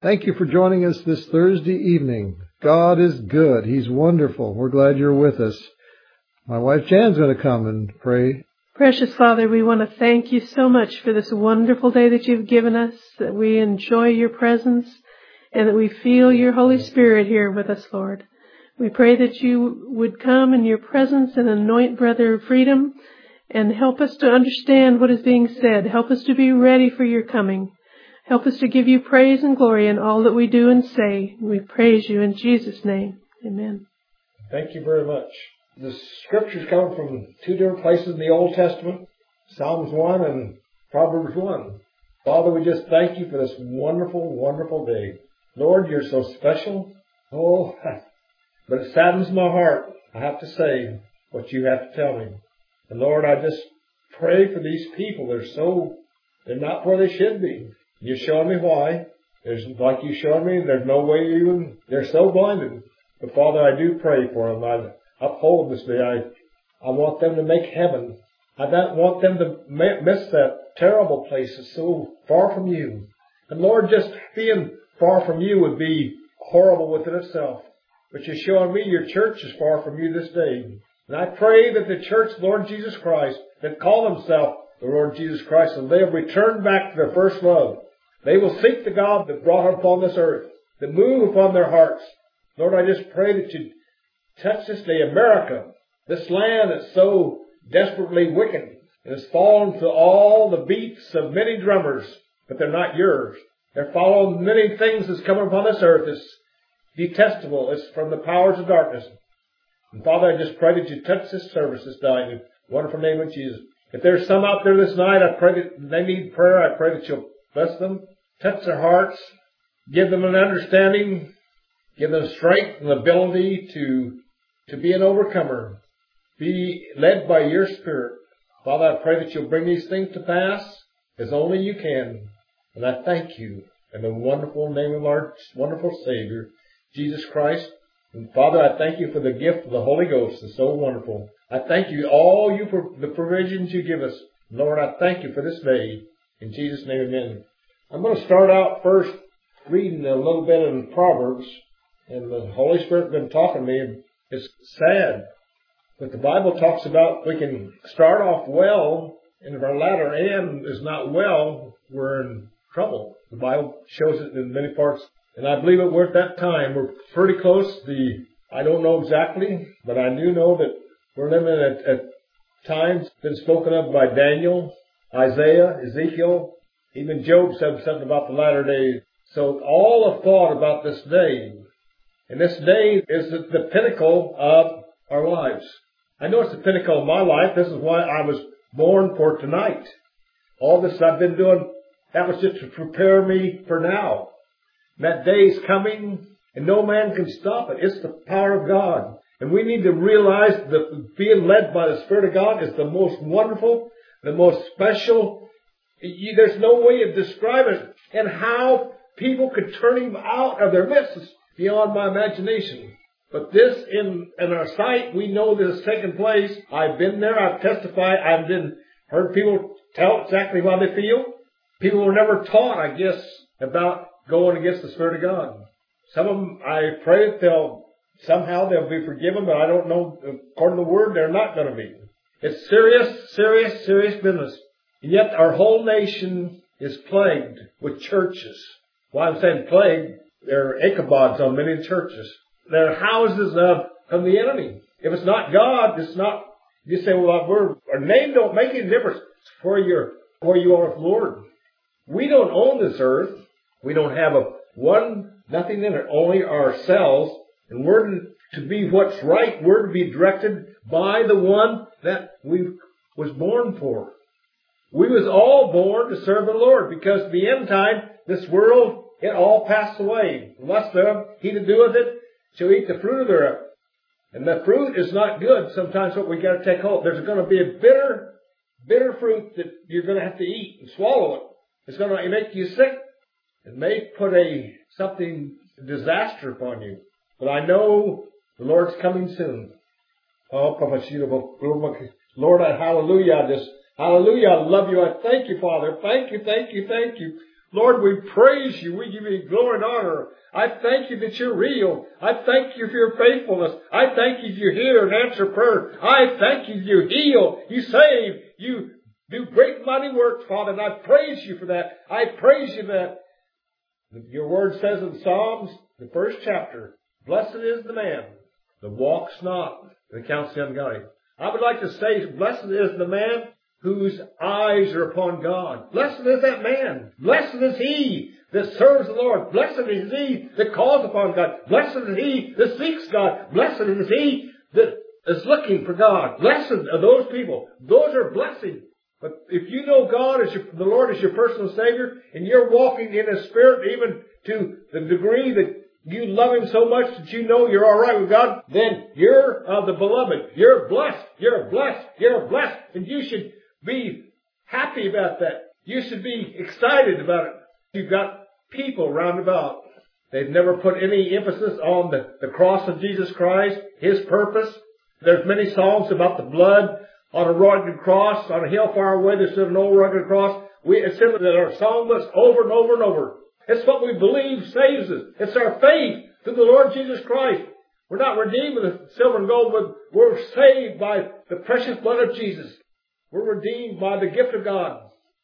Thank you for joining us this Thursday evening. God is good. He's wonderful. We're glad you're with us. My wife Jan's going to come and pray. Precious Father, we want to thank you so much for this wonderful day that you've given us, that we enjoy your presence, and that we feel your Holy Spirit here with us, Lord. We pray that you would come in your presence and anoint Brother Freedom and help us to understand what is being said. Help us to be ready for your coming. Help us to give you praise and glory in all that we do and say. We praise you in Jesus' name. Amen. Thank you very much. The scriptures come from two different places in the Old Testament, Psalms 1 and Proverbs 1. Father, we just thank you for this wonderful, wonderful day. Lord, you're so special. Oh, but it saddens my heart, I have to say, what you have to tell me. And Lord, I just pray for these people. They're not where they should be. You're showing me why. Like you showed me, there's no way they're so blinded. But Father, I do pray for them. I uphold this day. I want them to make heaven. I don't want them to miss that terrible place that's so far from you. And Lord, just being far from you would be horrible within itself. But you're showing me your church is far from you this day. And I pray that the church, Lord Jesus Christ, that call themselves the Lord Jesus Christ, and they have returned back to their first love. They will seek the God that brought them upon this earth, that move upon their hearts. Lord, I just pray that you touch this day, America, this land that's so desperately wicked, and has fallen to all the beats of many drummers, but they're not yours. They're following many things that's coming upon this earth that's detestable. It's from the powers of darkness. And Father, I just pray that you touch this service this night in the wonderful name of Jesus. If there's some out there this night, I pray that they need prayer. I pray that you'll bless them, touch their hearts, give them an understanding, give them strength and ability to be an overcomer, be led by your Spirit. Father, I pray that you'll bring these things to pass as only you can. And I thank you in the wonderful name of our wonderful Savior, Jesus Christ. And Father, I thank you for the gift of the Holy Ghost. It's so wonderful. I thank you for the provisions you give us. Lord, I thank you for this day. In Jesus' name, amen. I'm going to start out first reading a little bit in Proverbs. And the Holy Spirit has been talking to me. It's sad. But the Bible talks about we can start off well, and if our latter end is not well, we're in trouble. The Bible shows it in many parts. And I believe that we're at that time. We're pretty close. I don't know exactly, but I do know that we're living at times been spoken of by Daniel, Isaiah, Ezekiel, even Job said something about the latter days. So all have thought about this day. And this day is the pinnacle of our lives. I know it's the pinnacle of my life. This is why I was born for tonight. All this I've been doing, that was just to prepare me for now. That day is coming, and no man can stop it. It's the power of God. And we need to realize that being led by the Spirit of God is the most wonderful, the most special. There's no way of describing it. And how people could turn him out of their midst is beyond my imagination. But this, in our sight, we know this has taken place. I've been there. I've testified. Heard people tell exactly how they feel. People were never taught, I guess, about going against the Spirit of God. Some of them, I pray that they'll be forgiven, but I don't know. According to the Word, they're not going to be. It's serious, serious, serious business. And yet our whole nation is plagued with churches. Why I'm saying plagued, there are Ichabods on many churches. There are houses of the enemy. If it's not God, it's not. You say, well, our name don't make any difference. It's where you are with the Lord. We don't own this earth. We don't have nothing in it, only ourselves. And we're to be what's right. We're to be directed by the one that we was born for. We was all born to serve the Lord, because at the end time, this world, it all passed away. Lust thereof, he that doeth it shall eat the fruit thereof. And the fruit is not good. Sometimes what we got to take hold. There's going to be a bitter fruit that you're going to have to eat and swallow it. It's going to make you sick. It may put something disaster upon you. But I know the Lord's coming soon. Oh, Lord, hallelujah. Hallelujah. I love you. I thank you, Father. Thank you, thank you, thank you. Lord, we praise you. We give you glory and honor. I thank you that you're real. I thank you for your faithfulness. I thank you that you hear and answer prayer. I thank you that you heal, you save, you do great mighty works, Father, and I praise you for that. I praise you that your word says in Psalms, the first chapter, blessed is the man that walks not in the counsel of the ungodly. I would like to say, blessed is the man whose eyes are upon God. Blessed is that man. Blessed is he that serves the Lord. Blessed is he that calls upon God. Blessed is he that seeks God. Blessed is he that is looking for God. Blessed are those people. Those are blessings. But if you know God as the Lord as your personal Savior, and you're walking in His Spirit even to the degree that you love Him so much that you know you're all right with God, then you're the beloved. You're blessed. You're blessed. You're blessed. And you should be happy about that. You should be excited about it. You've got people round about. They've never put any emphasis on the cross of Jesus Christ, His purpose. There's many songs about the blood on a rugged cross, on a hill far away. There's an old rugged cross. It's in our song list over and over and over. It's what we believe saves us. It's our faith through the Lord Jesus Christ. We're not redeemed with silver and gold, but we're saved by the precious blood of Jesus. We're redeemed by the gift of God.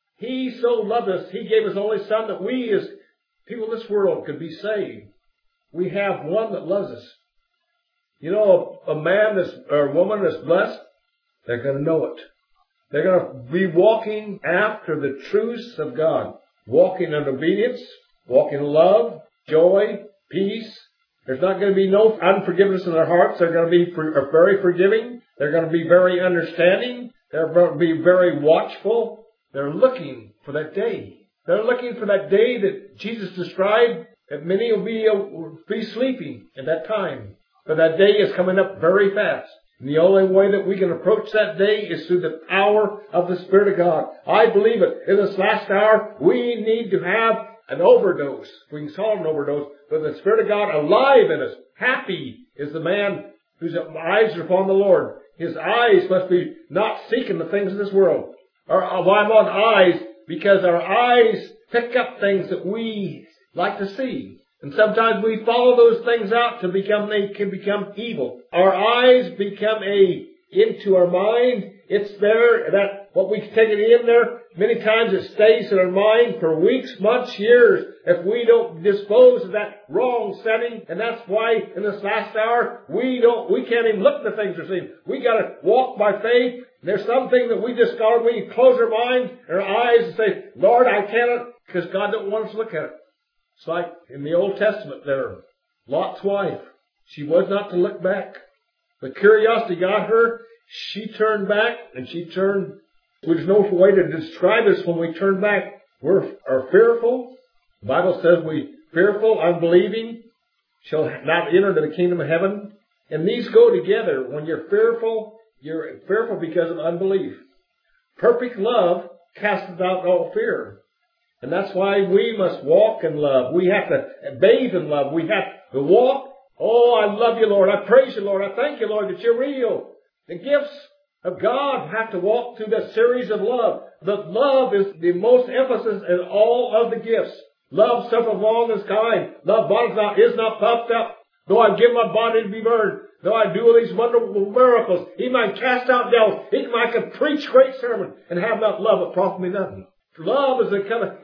He so loved us, He gave His only Son that we as people in this world could be saved. We have one that loves us. You know, a man or a woman that's blessed, they're going to know it. They're going to be walking after the truths of God. Walking in obedience, walking in love, joy, peace. There's not going to be no unforgiveness in their hearts. They're going to be very forgiving. They're going to be very understanding. They're going to be very watchful. They're looking for that day. They're looking for that day that Jesus described, that many will be sleeping at that time. But that day is coming up very fast. And the only way that we can approach that day is through the power of the Spirit of God. I believe it. In this last hour, we need to have an overdose. We can call it an overdose. But the Spirit of God alive in us. Happy is the man whose eyes are upon the Lord. His eyes must be not seeking the things of this world. Why I'm on eyes? Because our eyes pick up things that we like to see. And sometimes we follow those things out to they can become evil. Our eyes become into our mind. It's there, that what we take it in there, many times it stays in our mind for weeks, months, years, if we don't dispose of that wrong setting. And that's why in this last hour, we can't even look at the things we're seeing. We gotta walk by faith. There's something that we just gotta, we close our mind and our eyes and say, Lord, I cannot, because God don't want us to look at it. It's like in the Old Testament there, Lot's wife. She was not to look back. But curiosity got her. She turned back and she turned. There's no way to describe us when we turn back. We are fearful. The Bible says we fearful, unbelieving, shall not enter into the kingdom of heaven. And these go together. When you're fearful because of unbelief. Perfect love casteth out all fear. And that's why we must walk in love. We have to bathe in love. We have to walk. Oh, I love you, Lord. I praise you, Lord. I thank you, Lord, that you're real. The gifts of God have to walk through that series of love. But love is the most emphasis in all of the gifts. Love suffereth long and is kind. Love is not puffed up. Though I give my body to be burned, though I do all these wonderful miracles, he might cast out devils. I can preach great sermon and have not love, it profit me nothing. Love is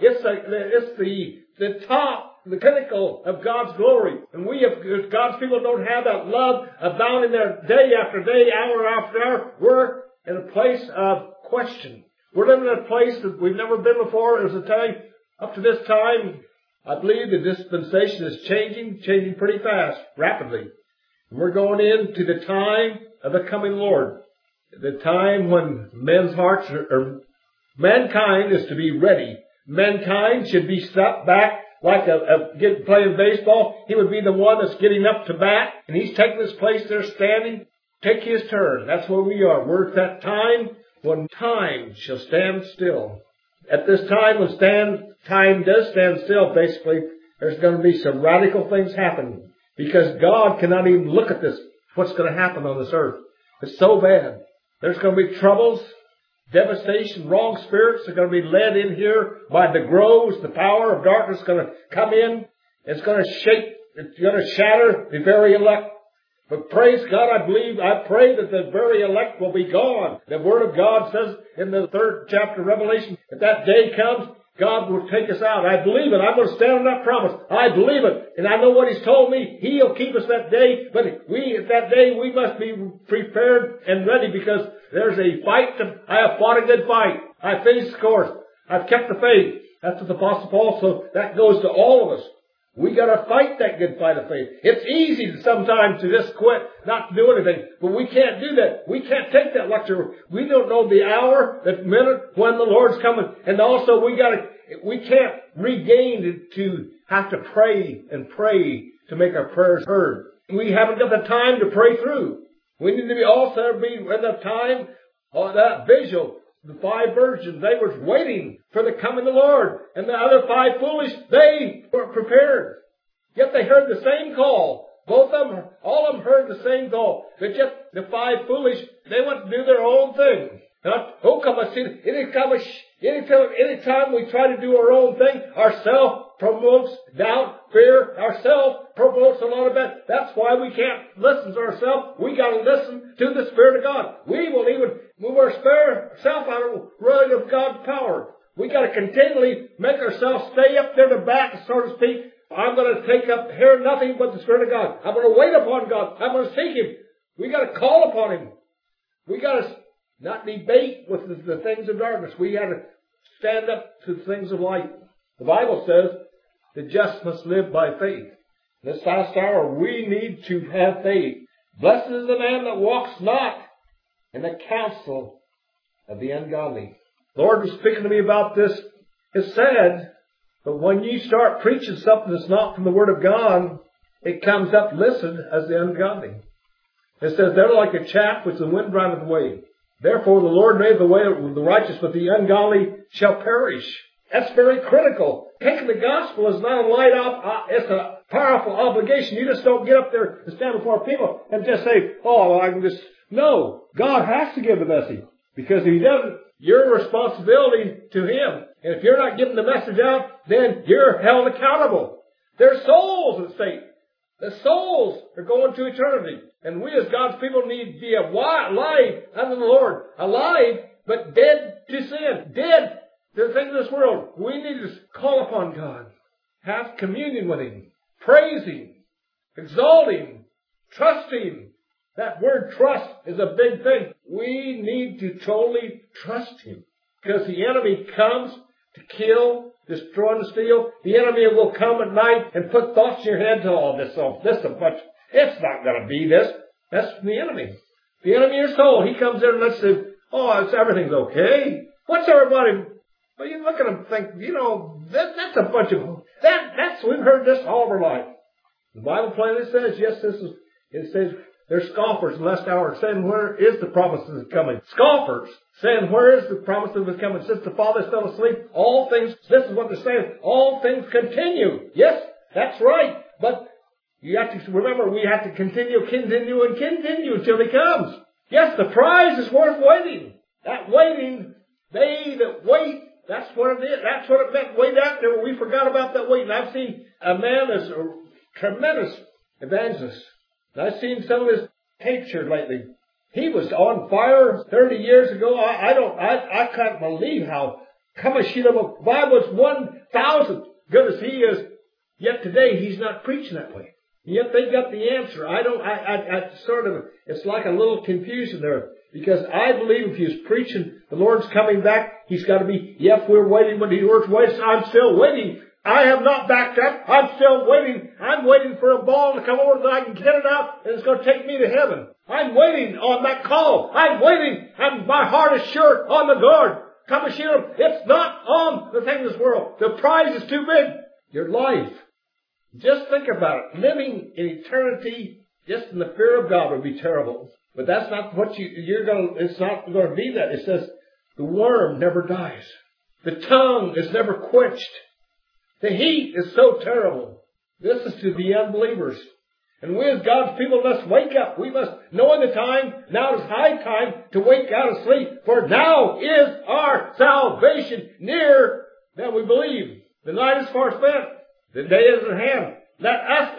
the top, the pinnacle of God's glory. And we, if God's people don't have that love abounding there day after day, hour after hour, we're in a place of question. We're living in a place that we've never been before. There's a time, up to this time, I believe the dispensation is changing pretty fast, rapidly. And we're going into the time of the coming Lord. The time when men's hearts mankind is to be ready. Mankind should be stepped back like playing baseball. He would be the one that's getting up to bat, and he's taking his place there standing. Take his turn. That's where we are. We're at that time when time shall stand still. At this time when time does stand still, basically, there's going to be some radical things happening. Because God cannot even look at this, what's going to happen on this earth. It's so bad. There's going to be troubles. devastation, wrong spirits are going to be led in here by the groves. The power of darkness is going to come in. It's going to shake, it's going to shatter the very elect. But praise God, I pray that the very elect will be gone. The Word of God says in the 3rd chapter of Revelation, if that day comes, God will take us out. I believe it. I'm going to stand on that promise. I believe it. And I know what He's told me. He'll keep us that day. But at that day, we must be prepared and ready because there's a fight. I have fought a good fight. I finished the course. I've kept the faith. That's what the Apostle Paul, so that goes to all of us. We got to fight that good fight of faith. It's easy sometimes to just quit, not to do anything. But we can't do that. We can't take that lecture. We don't know the hour, the minute when the Lord's coming. And also we can't regain to have to pray and pray to make our prayers heard. We haven't got the time to pray through. We need to be also be in the time on that vigil. The 5 virgins, they were waiting for the coming of the Lord. And the other 5 foolish, they were prepared. Yet they heard the same call. Both of them, all of them heard the same call. But yet the 5 foolish, they went to do their own thing. Anytime we try to do our own thing, ourself promotes doubt, fear. Ourself promotes a lot of that. That's why we can't listen to ourselves. We got to listen to the Spirit of God. We will even move ourself out of running of God's power. We got to continually make ourselves stay up there to back, so to speak. I'm going to hear nothing but the Spirit of God. I'm going to wait upon God. I'm going to seek Him. We got to call upon Him. We got to not debate with the things of darkness. We got to stand up to the things of light. The Bible says the just must live by faith. This last hour, we need to have faith. Blessed is the man that walks not in the counsel of the ungodly. The Lord was speaking to me about this. It's sad, but when you start preaching something that's not from the Word of God, it comes up listed as the ungodly. It says, they're like a chaff which the wind driveth away. Therefore the Lord made the way of the righteous, but the ungodly shall perish. That's very critical. Taking the gospel is not a light up. It's a powerful obligation. You just don't get up there and stand before people and just say, oh, I can just... No. God has to give the message. Because if He doesn't, your responsibility to Him. And if you're not giving the message out, then you're held accountable. There's souls at stake. The souls are going to eternity. And we as God's people need to be alive unto the Lord. Alive, but dead to sin. Dead to the things of this world. We need to call upon God. Have communion with Him. Praise Him. Exalt Him. Trust Him. That word trust is a big thing. We need to totally trust Him. Because the enemy comes to kill, destroy, and steal. The enemy will come at night and put thoughts in your head to all this. It's not going to be this. That's the enemy. The enemy of your soul. He comes in and let's say, everything's okay. What's everybody? Well, you look at them and think, that's a bunch of, we've heard this all of our life. The Bible plainly says, it says, they're scoffers in the last hour, saying, where is the promise of the coming? Scoffers, saying, where is the promise of the coming? Since the Father is still asleep, all things, this is what they're saying, all things continue. Yes, that's right. But you have to remember, we have to continue until He comes. Yes, the prize is worth waiting. That waiting, they that wait, that's what it is. That's what it meant. Wait out there. We forgot about that waiting. I've seen a man that's a tremendous evangelist. And I've seen some of his tapes here lately. He was on fire 30 years ago. I can't believe how Kamashita, if I was 1,000 good as he is, yet today he's not preaching that way. Yet they got the answer. It's like a little confusion there. Because I believe if he's preaching, the Lord's coming back, he's got to be, we're waiting. When the Lord's waiting, I'm still waiting. I have not backed up. I'm still waiting. I'm waiting for a ball to come over that I can get it out and it's going to take me to heaven. I'm waiting on that call. I'm waiting. My heart is sure on the Lord. Kamashita, it's not on the thing of this world. The prize is too big. Your life. Just think about it. Living in eternity just in the fear of God would be terrible. But that's not what it's not going to be that. It says the worm never dies. The tongue is never quenched. The heat is so terrible. This is to the unbelievers. And we as God's people must wake up. We must know in the time, now is high time to wake out of sleep. For now is our salvation nearer than we believe. The night is far spent. The day is at hand. Let us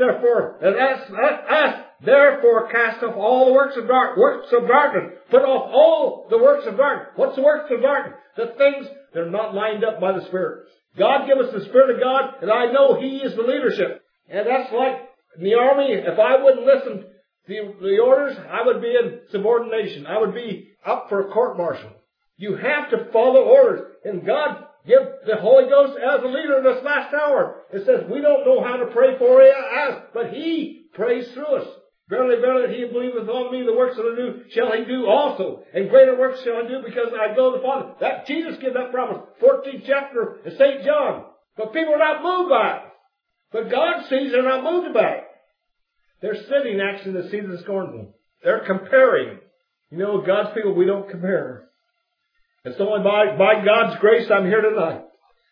therefore cast off all the works of darkness. Put off all the works of darkness. What's the works of darkness? The things that are not lined up by the Spirit. God give us the Spirit of God, and I know He is the leadership. And that's like in the army. If I wouldn't listen to the orders, I would be in subordination. I would be up for a court martial. You have to follow orders. And God give the Holy Ghost as a leader in this last hour. It says we don't know how to pray for us, but He prays through us. Verily, verily, he who believeth on me, the works that I do, shall he do also. And greater works shall I do, because I go to the Father. That Jesus gave that promise. 14th chapter of St. John. But people are not moved by it. But God sees they're not moved by it. They're sitting actually in the seat of the scornful. They're comparing. You know, God's people, we don't compare. It's only by God's grace I'm here tonight.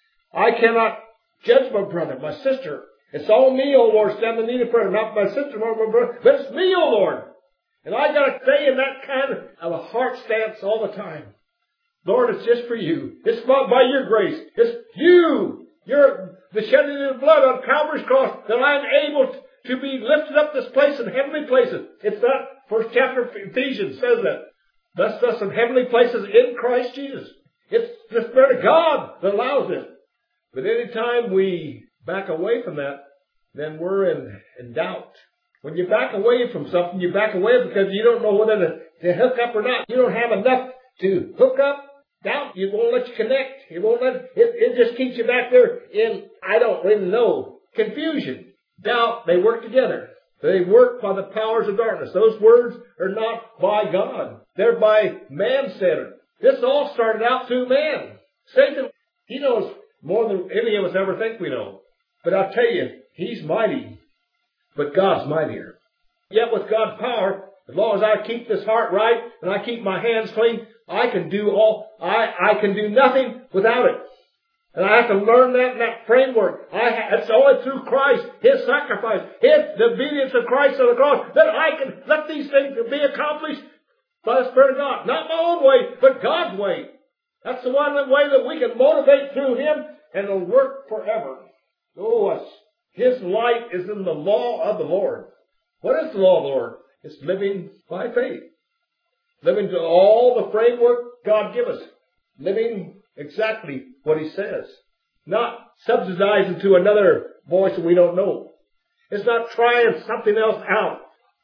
I cannot judge my brother, my sister. It's all me, O Lord, stand in need of prayer. Not my sister, nor my brother, but it's me, O Lord. And I got to stay in that kind of a heart stance all the time. Lord, it's just for you. It's not by your grace. It's you. You're the shedding of the blood on Calvary's cross that I'm able to be lifted up this place in heavenly places. It's that first chapter of Ephesians says that. Thus in heavenly places in Christ Jesus. It's the Spirit of God that allows it. But any time we back away from that, then we're in doubt. When you back away from something, you back away because you don't know whether to hook up or not. You don't have enough to hook up. Doubt, it won't let you connect. It won't let, it just keeps you back there in, I don't really know, confusion. Doubt, they work together. They work by the powers of darkness. Those words are not by God. They're by man-centered. This all started out through man. Satan, he knows more than any of us ever think we know. But I'll tell you, he's mighty. But God's mightier. Yet with God's power, as long as I keep this heart right and I keep my hands clean, I can do nothing without it. And I have to learn that in that framework. It's only through Christ, His sacrifice, the obedience of Christ on the cross, that I can let these things be accomplished by the Spirit of God. Not my own way, but God's way. That's the one way that we can motivate through Him, and it'll work forever. Oh, His light is in the law of the Lord. What is the law of the Lord? It's living by faith. Living to all the framework God gives us. Living exactly what He says. Not subsidizing to another voice that we don't know. It's not trying something else out.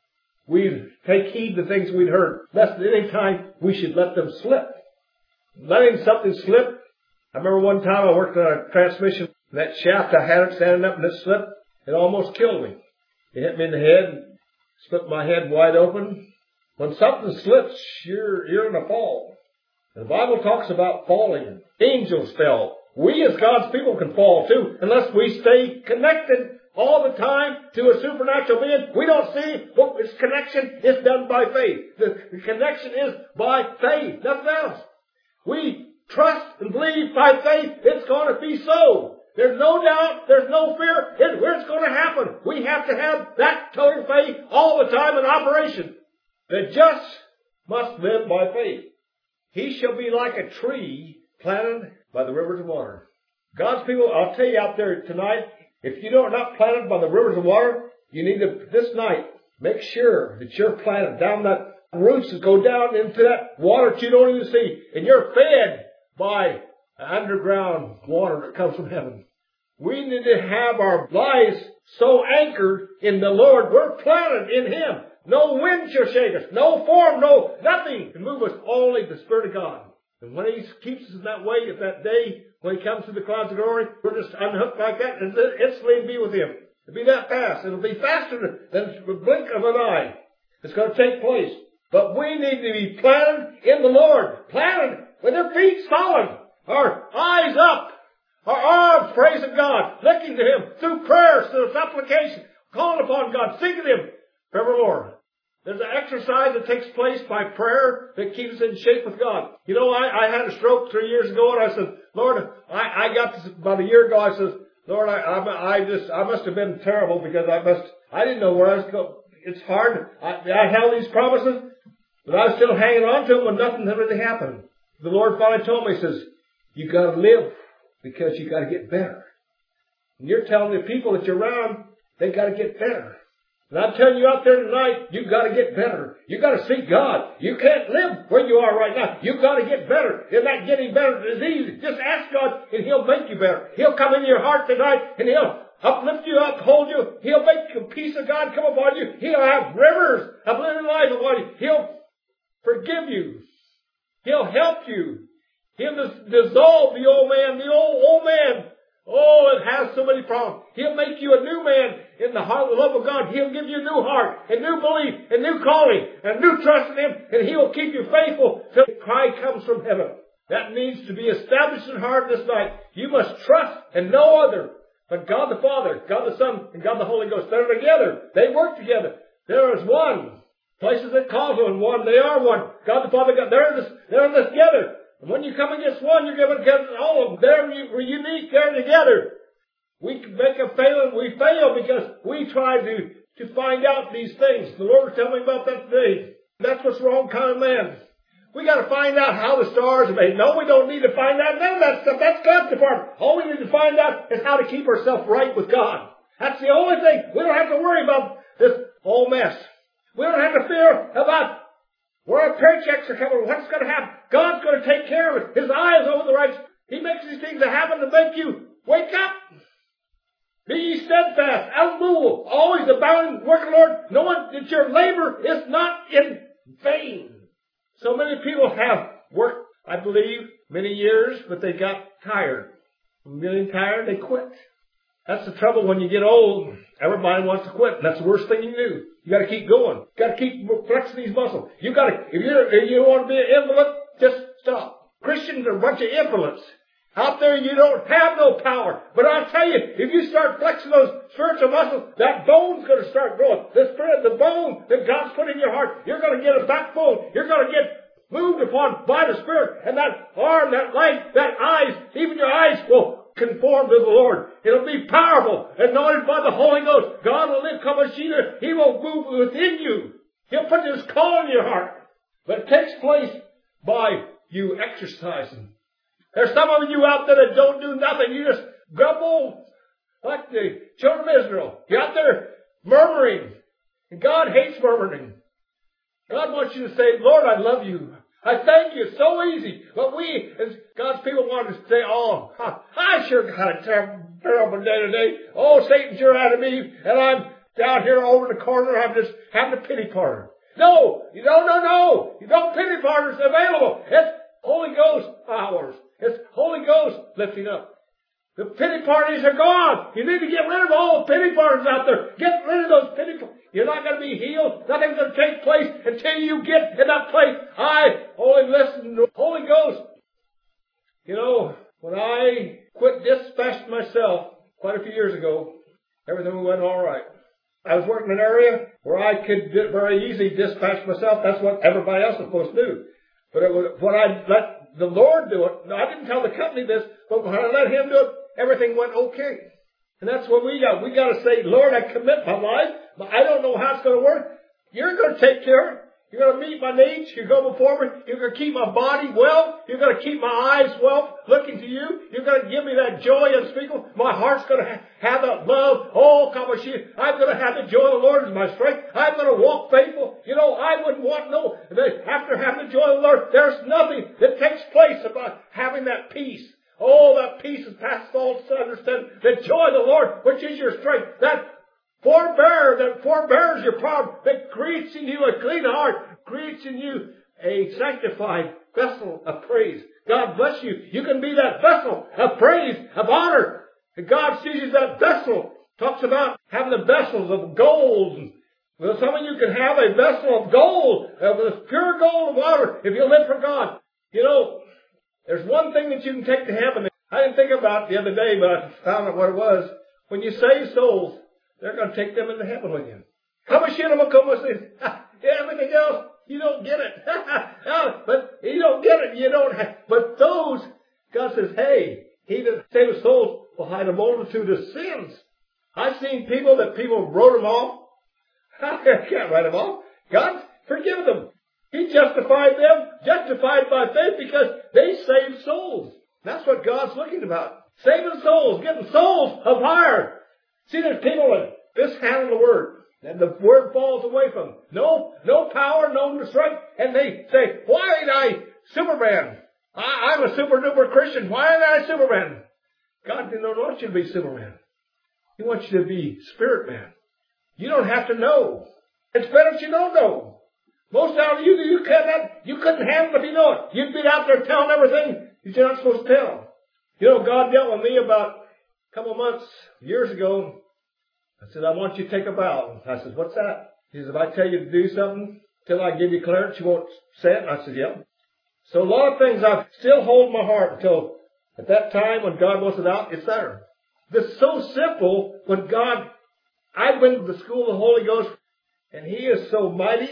We take heed to things we'd heard. Lest at any time we should let them slip. Letting something slip. I remember one time I worked on a transmission. That shaft, I had it standing up and it slipped. It almost killed me. It hit me in the head. Split my head wide open. When something slips, you're in a fall. The Bible talks about falling. Angels fell. We as God's people can fall too, unless we stay connected all the time to a supernatural being. We don't see what this connection is done by faith. The connection is by faith, nothing else. We trust and believe by faith it's going to be so. There's no doubt, there's no fear, it's going to happen. We have to have that total faith all the time in operation. The just must live by faith. He shall be like a tree planted by the rivers of water. God's people, I'll tell you out there tonight, if you are not planted by the rivers of water, you need to, this night, make sure that you're planted down that roots that go down into that water that you don't even see. And you're fed by underground water that comes from heaven. We need to have our lives so anchored in the Lord. We're planted in Him. No wind shall shake us. No form, no nothing can move us. Only the Spirit of God. And when He keeps us in that way, at that day, when He comes to the clouds of glory, we're just unhooked like that and instantly be with Him. It'll be that fast. It'll be faster than the blink of an eye. It's going to take place. But we need to be planted in the Lord. Planted with our feet solid. Our eyes up. Our arms praising God. Looking to Him through prayers, through supplication. Calling upon God. Seeking Him forevermore. There's an exercise that takes place by prayer that keeps us in shape with God. You know, I had a stroke 3 years ago and I said, Lord, I got this about a year ago. I said, Lord, I must have been terrible because I didn't know where I was going. It's hard. I held these promises, but I was still hanging on to them when nothing had really happened. The Lord finally told me, He says, you gotta live because you gotta get better. And you're telling the people that you're around, they gotta get better. And I'm telling you out there tonight, you've got to get better. You've got to seek God. You can't live where you are right now. You've got to get better. And that getting better is easy. Just ask God and He'll make you better. He'll come into your heart tonight and He'll uplift you, uphold you. He'll make the peace of God come upon you. He'll have rivers of living life upon you. He'll forgive you. He'll help you. He'll dissolve the old man, the old man. Oh, it has so many problems. He'll make you a new man in the heart, the love of God. He'll give you a new heart, a new belief, a new calling, a new trust in Him, and He'll keep you faithful till the cry comes from heaven. That needs to be established in heart this night. You must trust and no other but God the Father, God the Son, and God the Holy Ghost. They're together. They work together. There is one. Places that call them one, they are one. God the Father, God, they're in this together. And when you come against one, you're going against all of them. We're unique. They're together. We make a fail. We fail because we try to find out these things. The Lord was telling me about that today. That's what's wrong, common man. We got to find out how the stars are made. No, we don't need to find out none of that stuff. That's God's department. All we need to find out is how to keep ourselves right with God. That's the only thing. We don't have to worry about this whole mess. We don't have to fear about where our paychecks are coming, what's going to happen. God's going to take care of it. His eye is over the righteous. He makes these things happen to make you wake up. Be ye steadfast, unmovable, always abounding in the work of the Lord, knowing that your labor is not in vain. So many people have worked, I believe, many years, but they got tired. From getting tired, they quit. That's the trouble when you get old. Everybody wants to quit. That's the worst thing you can do. You got to keep going. You got to keep flexing these muscles. You got to. If you want to be an invalid, just stop. Christians are a bunch of invalids. Out there, you don't have no power. But I'll tell you, if you start flexing those spiritual muscles, that bone's going to start growing. The bone that God's put in your heart, you're going to get a backbone. You're going to get moved upon by the Spirit. And that arm, that leg, that eyes, even your eyes will conform to the Lord. It'll be powerful, anointed by the Holy Ghost. God will live Kamashina. He will move within you. He'll put His call in your heart. But it takes place by you exercising. There's some of you out there that don't do nothing. You just grumble like the children of Israel. You're out there murmuring. And God hates murmuring. God wants you to say, Lord, I love you. I thank you. It's so easy. But we, as God's people, want to say, oh, I sure got a terrible day today. Oh, Satan sure out of me. And I'm down here over in the corner. I'm just having a pity party. No. No pity parties available. It's Holy Ghost hours. It's Holy Ghost lifting up. The pity parties are gone. You need to get rid of all the pity parties out there. Get rid of those pity parties. You're not going to be healed. Nothing's going to take place until you get in that place. I only listen to the Holy Ghost. You know, when I quit dispatching myself quite a few years ago, everything went all right. I was working in an area where I could very easily dispatch myself. That's what everybody else was supposed to do. But it was, when I let the Lord do it, I didn't tell the company this, but when I let Him do it, everything went okay. And that's what we got. We got to say, Lord, I commit my life, but I don't know how it's going to work. You're going to take care of it. You're going to meet my needs. You're going before me. You're going to keep my body well. You're going to keep my eyes well, looking to you. You're going to give me that joy unspeakable. My heart's going to have that love. Oh, Kamashi, I'm going to have the joy of the Lord as my strength. I'm going to walk faithful. You know, I wouldn't want no. After having the joy of the Lord, there's nothing that takes place about having that peace. Oh, that peace is past all understanding. The joy of the Lord, which is your strength. That forbears your problem, that creates in you a clean heart, creates in you a sanctified vessel of praise. God bless you. You can be that vessel of praise, of honor. And God sees you as that vessel. Talks about having the vessels of gold. Well, some of you can have a vessel of gold, of this pure gold of water, if you live for God. You know, there's one thing that you can take to heaven. I didn't think about it the other day, but I found out what it was. When you save souls, they're going to take them into heaven with you. Everything else, you don't get it. But you don't get it. You don't have. But those, God says, hey, He that saves souls will hide a multitude of sins. I've seen people wrote them off. I can't write them off. God forgive them. He justified them, justified by faith, because they saved souls. That's what God's looking about. Saving souls, getting souls of fire. See, there's people that mishandle the Word, and the Word falls away from them. No power, no strength, and they say, why ain't I Superman? I'm a super duper Christian. Why ain't I Superman? God didn't want you to be Superman. He wants you to be Spirit Man. You don't have to know. It's better if you don't know. Most out of you couldn't handle it if you know it. You'd be out there telling everything that you're not supposed to tell. You know, God dealt with me about a couple of months, years ago. I said, I want you to take a vow. I said, what's that? He says, if I tell you to do something, till I give you clearance, you won't say it? I said, yeah. So a lot of things I still hold in my heart until at that time when God wants it out, it's there. It's so simple when God, I've been to the school of the Holy Ghost, and He is so mighty,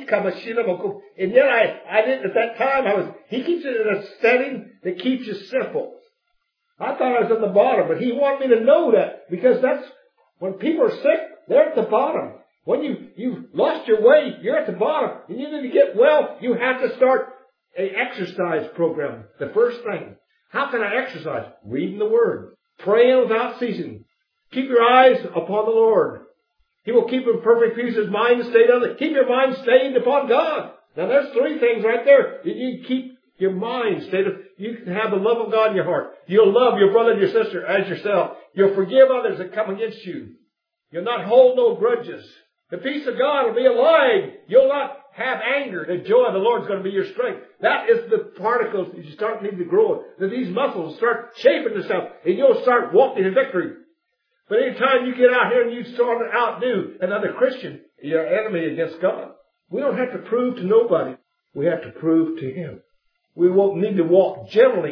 and yet I didn't at that time, He keeps it in a setting that keeps you simple. I thought I was at the bottom, but He wanted me to know that, because that's, when people are sick, they're at the bottom. When you've lost your way, you're at the bottom, and you need to get well, you have to start an exercise program. The first thing. How can I exercise? Reading the Word. Praying without ceasing. Keep your eyes upon the Lord. He will keep in perfect peace his mind stayed on it. Keep your mind stayed upon God. Now there's three things right there. You need to keep your mind stayed. You can have the love of God in your heart. You'll love your brother and your sister as yourself. You'll forgive others that come against you. You'll not hold no grudges. The peace of God will be alive. You'll not have anger. The joy of the Lord is going to be your strength. That is the particles that you start needing to grow. That these muscles start shaping themselves, and you'll start walking in victory. But anytime you get out here and you start to outdo another Christian, you're an enemy against God. We don't have to prove to nobody. We have to prove to Him. We won't need to walk gentle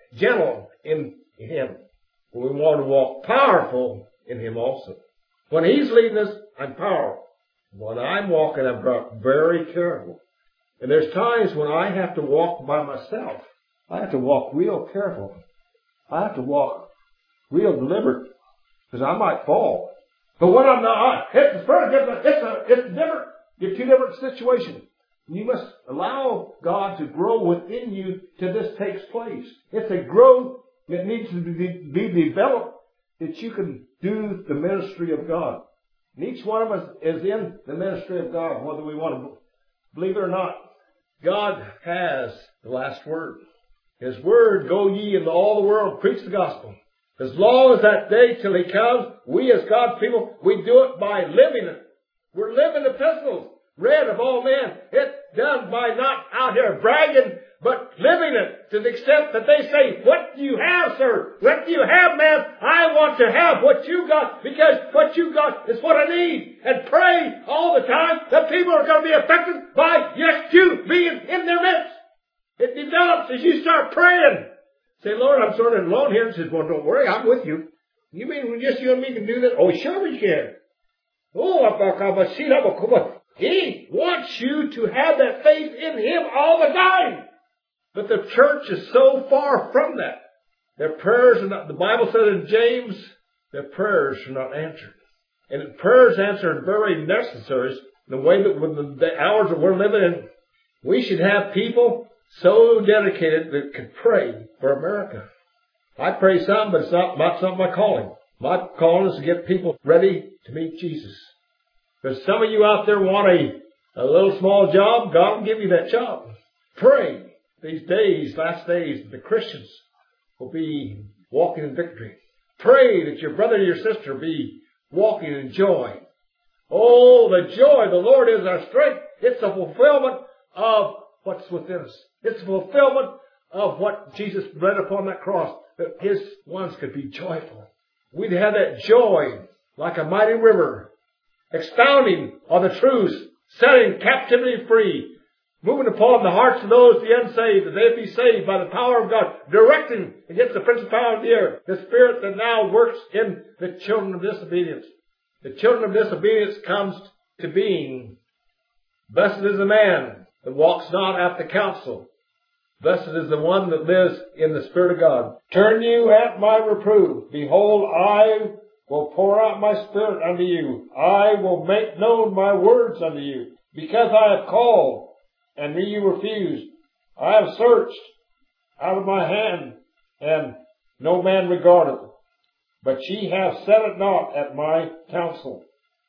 in Him. We want to walk powerful in Him also. When He's leading us, I'm powerful. When I'm walking, I'm very careful. And there's times when I have to walk by myself. I have to walk real careful. I have to walk real deliberate, because I might fall. But when I'm not, it's different. It's two different situations. You must allow God to grow within you till this takes place. It's a growth that needs to be developed that you can do the ministry of God. And each one of us is in the ministry of God, whether we want to believe it or not. God has the last word. His word, go ye into all the world, preach the gospel. As long as that day till He comes, we as God's people, we do it by living it. We're living epistles, read of all men. It's done by not out here bragging, but living it to the extent that they say, what do you have, sir? What do you have, ma'am? I want to have what you got, because what you got is what I need. And pray all the time that people are going to be affected by you being in their midst. It develops as you start praying. Say, Lord, I'm sort of alone here. And says, well, don't worry, I'm with you. You mean just you and me can do that? Oh, sure we can. He wants you to have that faith in Him all the time. But the church is so far from that. Their prayers are not, the Bible says in James, their prayers are not answered. And prayers answered very necessary. The way that with the hours that we're living in, we should have people so dedicated that can pray for America. I pray some, but it's not something my calling. My calling is to get people ready to meet Jesus. Because some of you out there want a little small job, God will give you that job. Pray these days, last days, that the Christians will be walking in victory. Pray that your brother or your sister be walking in joy. Oh, the joy of the Lord is our strength. It's a fulfillment of what's within us. It's a fulfillment of what Jesus read upon that cross, that His ones could be joyful. We'd have that joy like a mighty river, expounding on the truths, setting captivity free, moving upon the hearts of those, the unsaved, that they be saved by the power of God, directing against the principality of the air, the spirit that now works in the children of disobedience. The children of disobedience comes to being. Blessed is the man that walks not after counsel Blessed is the one that lives in the Spirit of God. Turn you at my reproof. Behold, I will pour out my Spirit unto you. I will make known my words unto you. Because I have called, and ye refused. I have searched out of my hand, and no man regardeth. But ye have set it not at my counsel,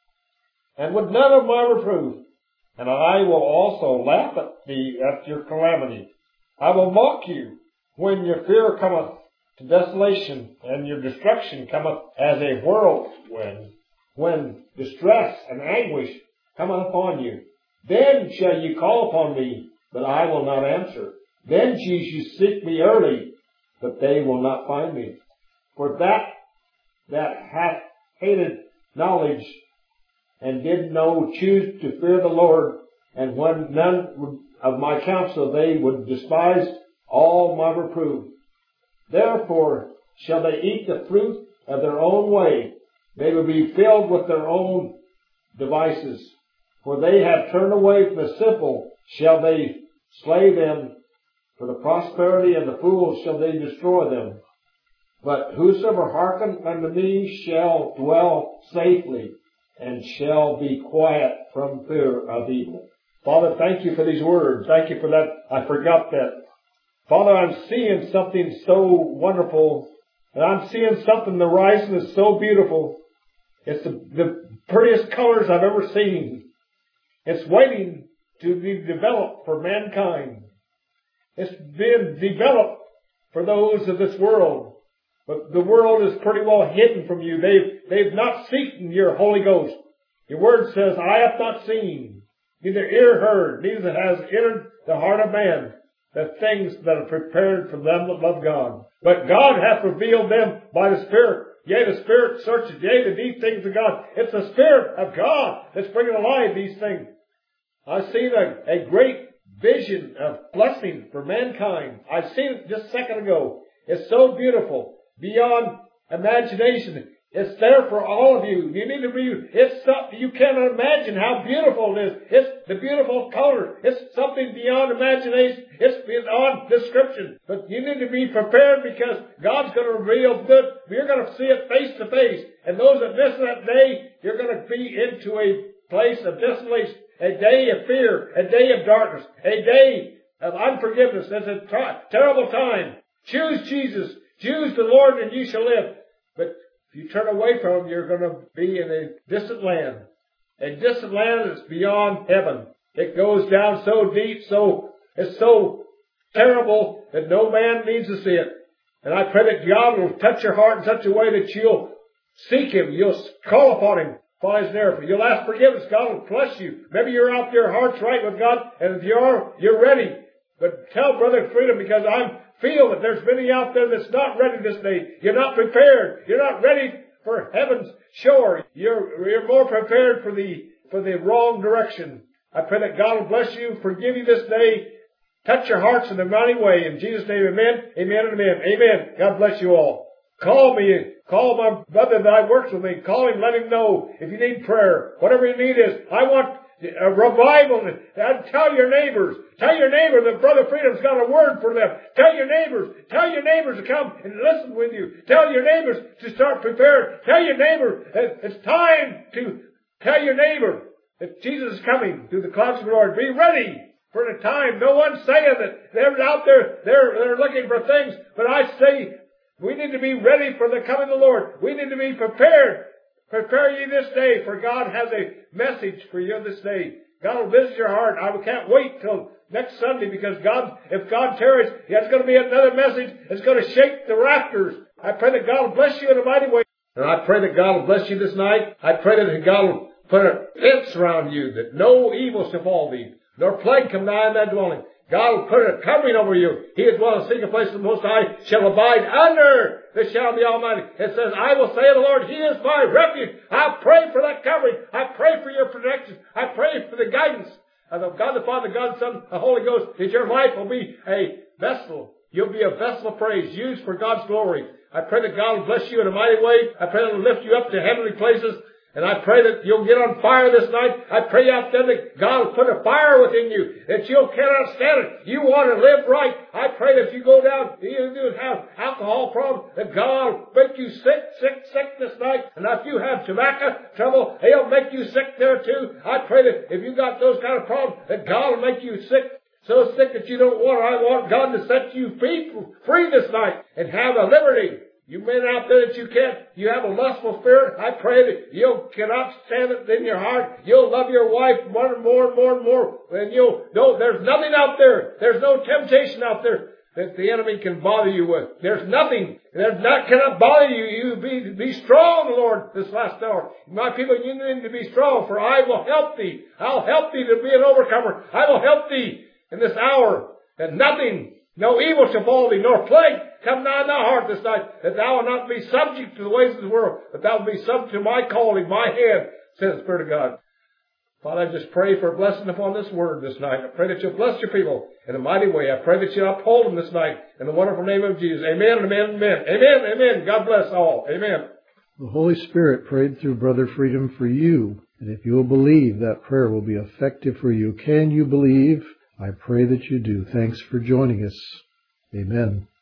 and with none of my reproof. And I will also laugh at thee at your calamity. I will mock you when your fear cometh to desolation, and your destruction cometh as a whirlwind, when distress and anguish cometh upon you. Then shall ye call upon me, but I will not answer. Then ye shall seek me early, but they will not find me. For that hath hated knowledge, and did no choose to fear the Lord, and when none of my counsel they would despise all my reproof. Therefore shall they eat the fruit of their own way. They will be filled with their own devices. For they have turned away from the simple, shall they slay them. For the prosperity of the fools shall they destroy them. But whosoever hearken unto me shall dwell safely, and shall be quiet from fear of evil. Father, thank you for these words. Thank you for that. I forgot that. Father, I'm seeing something so wonderful, and I'm seeing something, the horizon is so beautiful. It's the prettiest colors I've ever seen. It's waiting to be developed for mankind. It's been developed for those of this world. But the world is pretty well hidden from you. They've not seen your Holy Ghost. Your word says, I have not seen, neither ear heard, neither has entered the heart of man, the things that are prepared for them that love God. But God hath revealed them by the Spirit. Yea, the Spirit searches, yea, the deep things of God. It's the Spirit of God that's bringing alive these things. I've seen a great vision of blessing for mankind. I've seen it just a second ago. It's so beautiful, beyond imagination. It's there for all of you. You need to it's something you cannot imagine how beautiful it is. It's the beautiful color. It's something beyond imagination. It's beyond description. But you need to be prepared, because God's going to reveal good. You're going to see it face to face. And those that miss that day, you're going to be into a place of desolation, a day of fear, a day of darkness, a day of unforgiveness. It's a terrible time. Choose Jesus. Choose the Lord, and you shall live. But if you turn away from Him, you're going to be in a distant land. A distant land that's beyond heaven. It goes down so deep, it's so terrible that no man needs to see it. And I pray that God will touch your heart in such a way that you'll seek Him. You'll call upon Him while He's there for you. You'll ask forgiveness. God will bless you. Maybe you're out there, heart's right with God, and if you are, you're ready. But tell Brother Freedom, because I feel that there's many out there that's not ready this day. You're not prepared. You're not ready for heaven's shore. You're more prepared for the wrong direction. I pray that God will bless you, forgive you this day, touch your hearts in a mighty way. In Jesus' name, amen, amen, and amen. Amen. God bless you all. Call me. Call my brother that works with me. Call him, let him know if you need prayer. Whatever you need is. I want a revival. And tell your neighbors that Brother Freedom's got a word for them. Tell your neighbors to come and listen with you. Tell your neighbors to start preparing. Tell your neighbor that it's time to tell your neighbor that Jesus is coming through the clouds of glory. Be ready for the time. No one's saying that they're out there, they're looking for things, but I say we need to be ready for the coming of the Lord. We need to be prepared. Prepare ye this day, for God has a message for you this day. God will visit your heart. I can't wait till next Sunday, because if God tarries, there's going to be another message that's going to shake the rafters. I pray that God will bless you in a mighty way. And I pray that God will bless you this night. I pray that God will put a fence around you, that no evil shall fall thee, nor plague come nigh that dwelling. God will put a covering over you. He that dwelleth in the secret place of the Most High shall abide under the shadow of the Almighty. It says, I will say of the Lord, He is my refuge. I pray for that covering. I pray for your protection. I pray for the guidance of God the Father, God the Son, the Holy Ghost, that your life will be a vessel. You'll be a vessel of praise, used for God's glory. I pray that God will bless you in a mighty way. I pray that He'll lift you up to heavenly places. And I pray that you'll get on fire this night. I pray out there that God will put a fire within you, that you cannot stand it. You want to live right. I pray that if you go down, you have alcohol problem, that God will make you sick this night. And if you have tobacco trouble, He'll make you sick there too. I pray that if you got those kind of problems, that God will make you sick. So sick that you don't want. I want God to set you free this night and have a liberty. You men out there that you have a lustful spirit, I pray that you cannot stand it in your heart. You'll love your wife more and more and more and more. And you'll know there's nothing out there. There's no temptation out there that the enemy can bother you with. There's nothing. Cannot bother you. You be strong, Lord, this last hour. My people, you need to be strong, for I will help thee. I'll help thee to be an overcomer. I will help thee in this hour, that nothing, no evil shall befall thee, nor plague come nigh thy heart this night, that thou wilt not be subject to the ways of the world, but thou wilt be subject to my calling, my hand, says the Spirit of God. Father, I just pray for a blessing upon this word this night. I pray that you'll bless your people in a mighty way. I pray that you'll uphold them this night in the wonderful name of Jesus. Amen, amen, amen. Amen, amen. God bless all. Amen. The Holy Spirit prayed through Brother Freedom for you. And if you will believe, that prayer will be effective for you. Can you believe? I pray that you do. Thanks for joining us. Amen.